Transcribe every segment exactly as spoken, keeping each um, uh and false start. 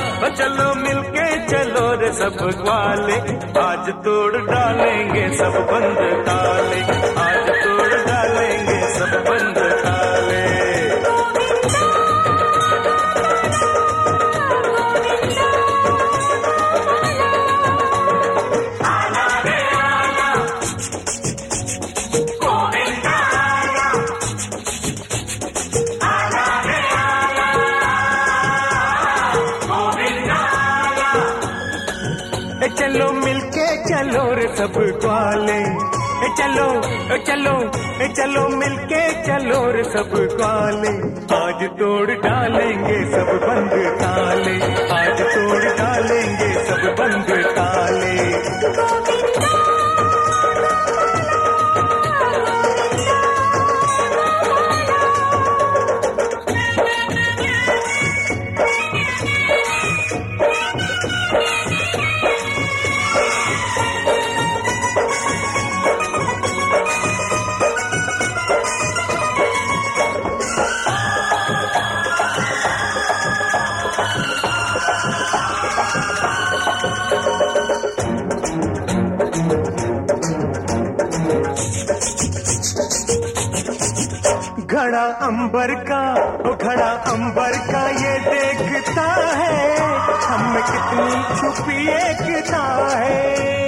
ओ चलो मिलके चलो रे सब ग्वाले, आज तोड़ डालेंगे सब बंद ताले, आज तोड़ डालेंगे सब बंद ताले। चलो मिलके चलो रे सब ग्वाले, चलो चलो चलो मिलके चलो रे सब ग्वाले, आज तोड़ डालेंगे सब बंद ताले, आज तोड़ डालेंगे सब बंद ताले। घड़ा अंबर का, ओ घड़ा अंबर का ये देखता है, हमें कितनी छुपी एकता है।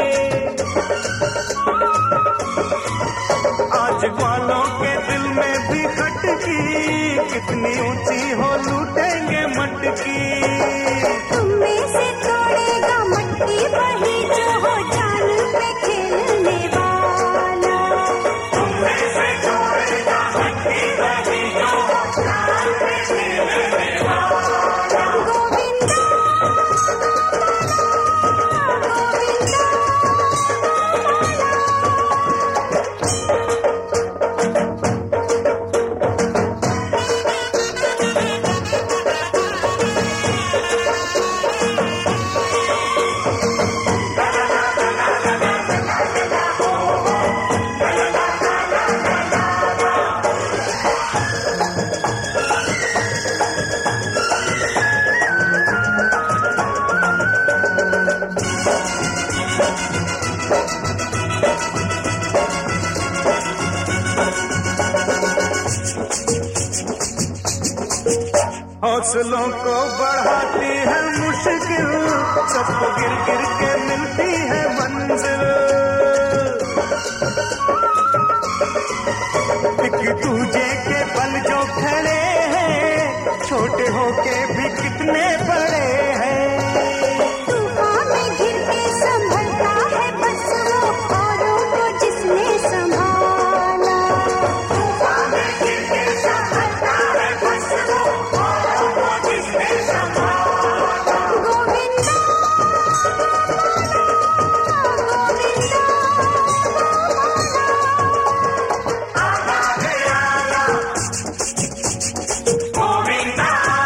आज वालों के दिल में भी खटकी, कितनी ऊंची हो लूटेंगे मटकी। तुम्हें से तोड़ेगा मट्टी वही जो हो जान पे खेलने वाला, तुम्हें से तोड़ेगा मट्टी वही जो हो जान पे खेलने वाला। गोविंदा गोविंदा हौसलों को बढ़ाती है मुश्किल, सबको गिर गिर के मिलती है मंजिल। एक दूजे के बल जो खड़े हैं, छोटे होके भी कितने बड़े हैं। तूफान में गिर के संभलता है बस वो औरों को जिसने संभाला, तूफान में गिर के संभलता है बस वो औरों को जिसने संभाला। गोविंदा गोविंदा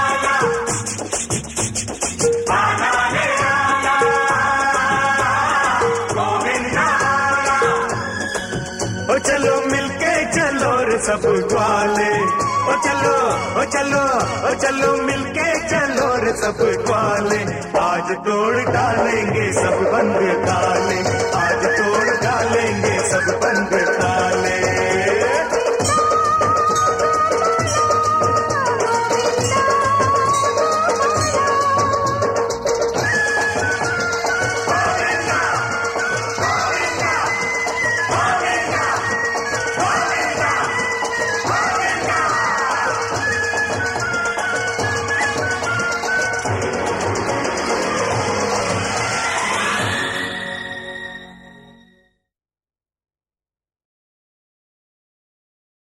ओ चलो मिलके चलो रे सब ग्वाले, ओ चलो ओ चलो ओ चलो मिलके चलो रे सब ग्वाले, आज तोड़ डालेंगे सब बंद ताले,